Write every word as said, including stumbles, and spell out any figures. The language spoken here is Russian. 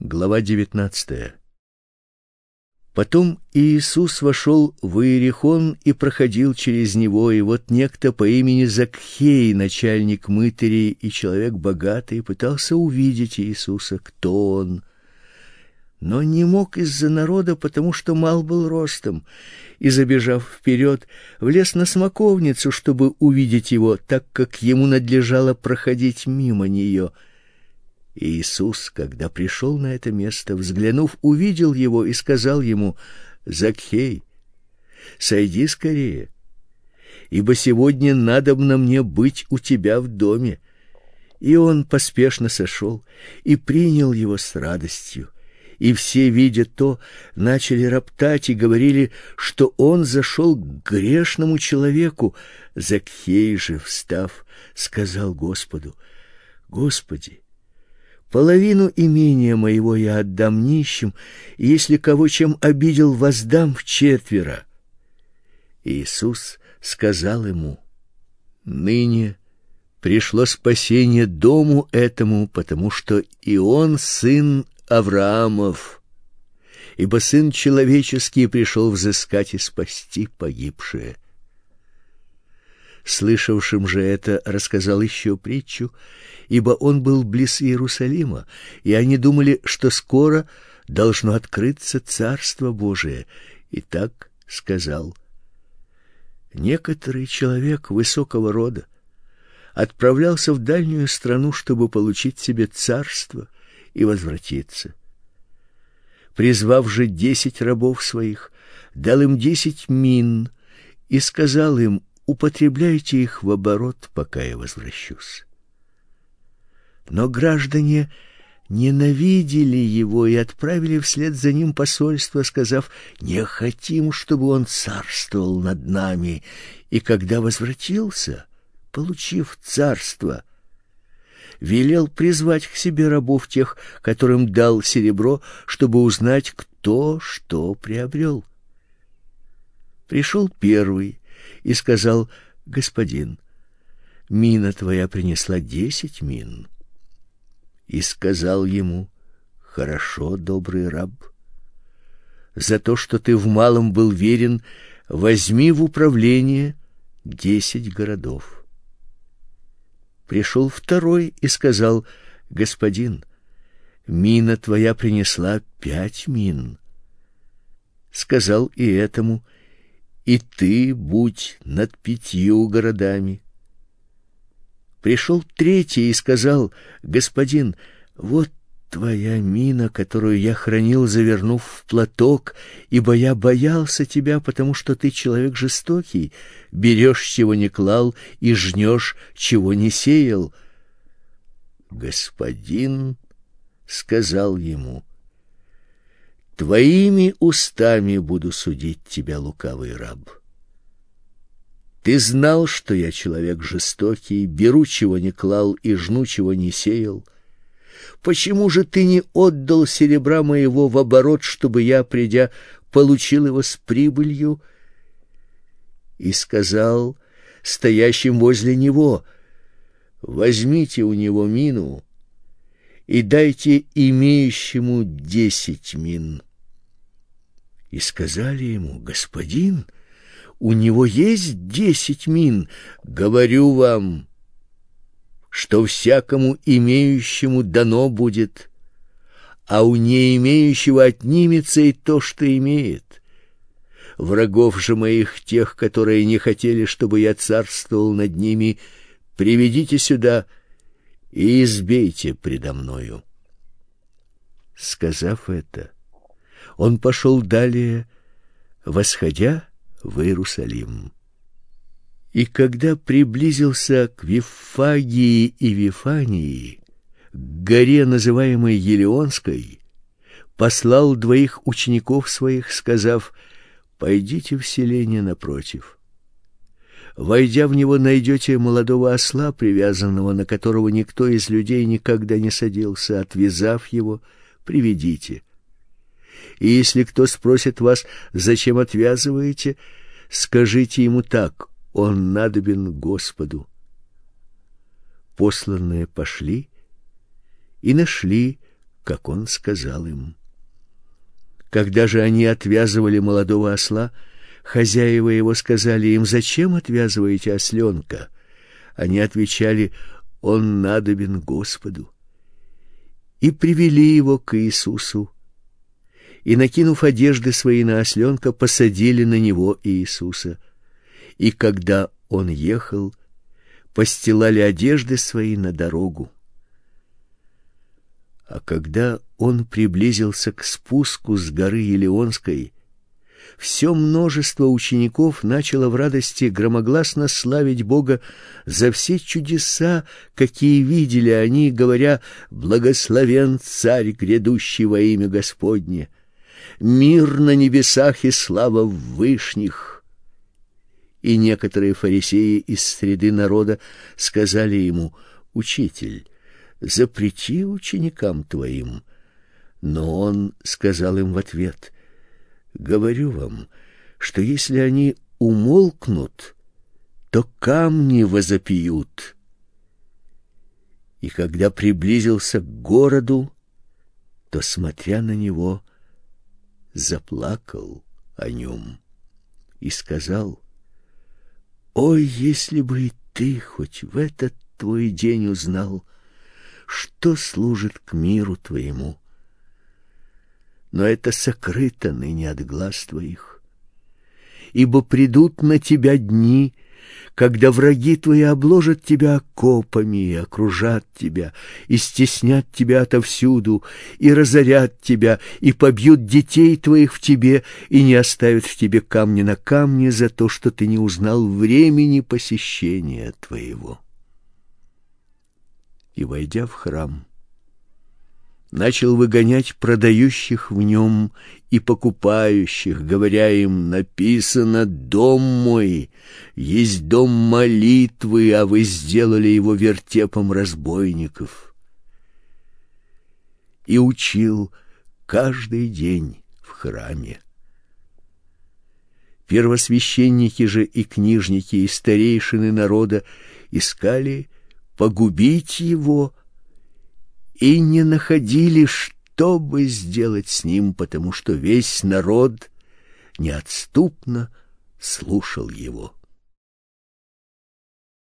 Глава девятнадцатая. Потом Иисус вошел в Иерихон и проходил через него, и вот некто по имени Закхей, начальник мытарей и человек богатый, пытался увидеть Иисуса, кто он, но не мог из-за народа, потому что мал был ростом, и, забежав вперед, влез на смоковницу, чтобы увидеть его, так как ему надлежало проходить мимо нее. И Иисус, когда пришел на это место, взглянув, увидел его и сказал ему: «Закхей, сойди скорее, ибо сегодня надобно мне быть у тебя в доме». И он поспешно сошел и принял его с радостью. И все, видя то, начали роптать и говорили, что он зашел к грешному человеку. Закхей же, встав, сказал Господу: «Господи, половину имения моего я отдам нищим, и если кого чем обидел, воздам вчетверо». Иисус сказал ему: «Ныне пришло спасение дому этому, потому что и он сын Авраамов, ибо Сын Человеческий пришел взыскать и спасти погибшее». Слышавшим же это рассказал еще притчу, ибо он был близ Иерусалима, и они думали, что скоро должно открыться Царство Божие. И так сказал: некоторый человек высокого рода отправлялся в дальнюю страну, чтобы получить себе царство и возвратиться. Призвав же десять рабов своих, дал им десять мин и сказал им: употребляйте их в оборот, пока я возвращусь. Но граждане ненавидели его и отправили вслед за ним посольство, сказав: не хотим, чтобы он царствовал над нами. И когда возвратился, получив царство, велел призвать к себе рабов тех, которым дал серебро, чтобы узнать, кто что приобрел. Пришел первый и сказал: господин, мина твоя принесла десять мин. И сказал ему: хорошо, добрый раб, за то, что ты в малом был верен, возьми в управление десять городов. Пришел второй и сказал: господин, мина твоя принесла пять мин. Сказал и этому: и ты будь над пятью городами. Пришел третий и сказал: господин, вот твоя мина, которую я хранил, завернув в платок, ибо я боялся тебя, потому что ты человек жестокий, берешь, чего не клал, и жнешь, чего не сеял. Господин сказал ему: твоими устами буду судить тебя, лукавый раб. Ты знал, что я человек жестокий, беру, чего не клал, и жну, чего не сеял. Почему же ты не отдал серебра моего в оборот, чтобы я, придя, получил его с прибылью? И сказал стоящим возле него: возьмите у него мину и дайте имеющему десять мин. И сказали ему: господин, у него есть десять мин. Говорю вам, что всякому имеющему дано будет, а у не имеющего отнимется и то, что имеет. Врагов же моих, тех, которые не хотели, чтобы я царствовал над ними, приведите сюда и избейте предо мною». Сказав это, он пошел далее, восходя в Иерусалим. И когда приблизился к Виффагии и Вифании, к горе, называемой Елеонской, послал двоих учеников своих, сказав: пойдите в селение напротив. Войдя в него, найдете молодого осла, привязанного, на которого никто из людей никогда не садился. Отвязав его, приведите. И если кто спросит вас: зачем отвязываете, скажите ему так: он надобен Господу. Посланные пошли и нашли как он сказал им. Когда же они отвязывали молодого осла, хозяева его сказали им: «Зачем отвязываете осленка?» Они отвечали: «Он надобен Господу». И привели его к Иисусу, и, накинув одежды свои на осленка, посадили на него Иисуса. И когда он ехал, постилали одежды свои на дорогу. А когда он приблизился к спуску с горы Елеонской, все множество учеников начало в радости громогласно славить Бога за все чудеса, какие видели они, говоря: «Благословен Царь, грядущий во имя Господне! Мир на небесах и слава в вышних!» И некоторые фарисеи из среды народа сказали ему: «Учитель, запрети ученикам твоим». Но он сказал им в ответ: «Говорю вам, что если они умолкнут, то камни возопьют». И когда приблизился к городу, то, смотря на него, заплакал о нем и сказал: «Ой, если бы и ты хоть в этот твой день узнал, что служит к миру твоему! Но это сокрыто ныне от глаз твоих. Ибо придут на тебя дни, когда враги твои обложат тебя окопами и окружат тебя, и стеснят тебя отовсюду, и разорят тебя, и побьют детей твоих в тебе, и не оставят в тебе камня на камне за то, что ты не узнал времени посещения твоего». И, войдя в храм, начал выгонять продающих в нем и покупающих, говоря им: «Написано: дом мой есть дом молитвы, а вы сделали его вертепом разбойников». И учил каждый день в храме. Первосвященники же и книжники и старейшины народа искали погубить его, и не находили, что бы сделать с ним, потому что весь народ неотступно слушал его.